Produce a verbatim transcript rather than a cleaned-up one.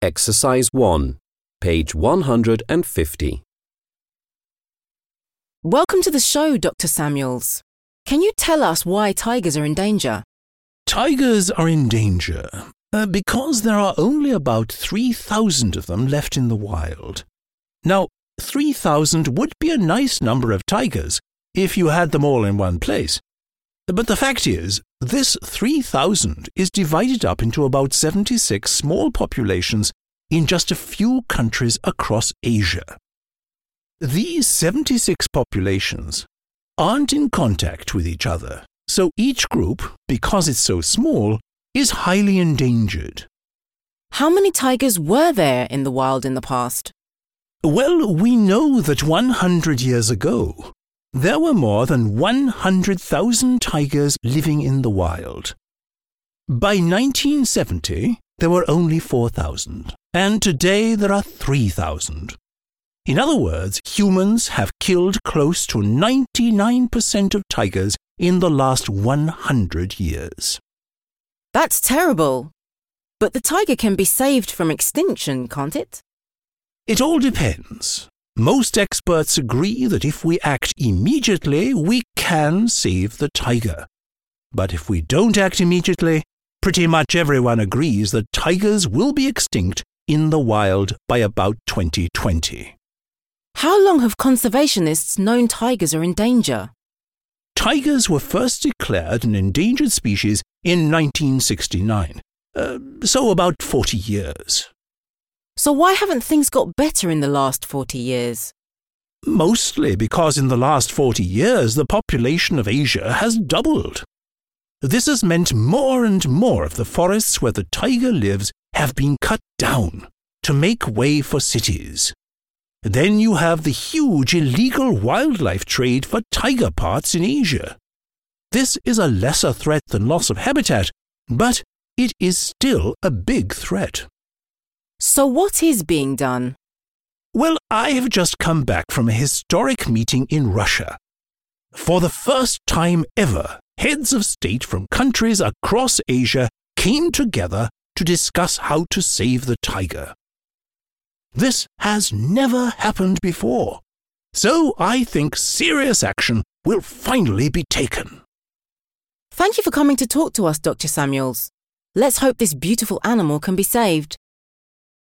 Exercise one, page one hundred fifty. Welcome to the show, Doctor Samuels. Can you tell us why tigers are in danger? Tigers are in danger uh, because there are only about three thousand of them left in the wild. Now, three thousand would be a nice number of tigers if you had them all in one place. But the fact is, this three thousand is divided up into about seventy-six small populations in just a few countries across Asia. These seventy-six populations aren't in contact with each other, so each group, because it's so small, is highly endangered. How many tigers were there in the wild in the past? Well, we know that one hundred years ago, there were more than one hundred thousand tigers living in the wild. By nineteen seventy, there were only four thousand, and today there are three thousand. In other words, humans have killed close to ninety-nine percent of tigers in the last one hundred years. That's terrible. But the tiger can be saved from extinction, can't it? It all depends. Most experts agree that if we act immediately, we can save the tiger. But if we don't act immediately, pretty much everyone agrees that tigers will be extinct in the wild by about twenty twenty. How long have conservationists known tigers are in danger? Tigers were first declared an endangered species in nineteen sixty-nine, uh, so about forty years. So why haven't things got better in the last forty years? Mostly because in the last forty years the population of Asia has doubled. This has meant more and more of the forests where the tiger lives have been cut down to make way for cities. Then you have the huge illegal wildlife trade for tiger parts in Asia. This is a lesser threat than loss of habitat, but it is still a big threat. So what is being done? Well, I have just come back from a historic meeting in Russia. For the first time ever, heads of state from countries across Asia came together to discuss how to save the tiger. This has never happened before, so I think serious action will finally be taken. Thank you for coming to talk to us, Doctor Samuels. Let's hope this beautiful animal can be saved.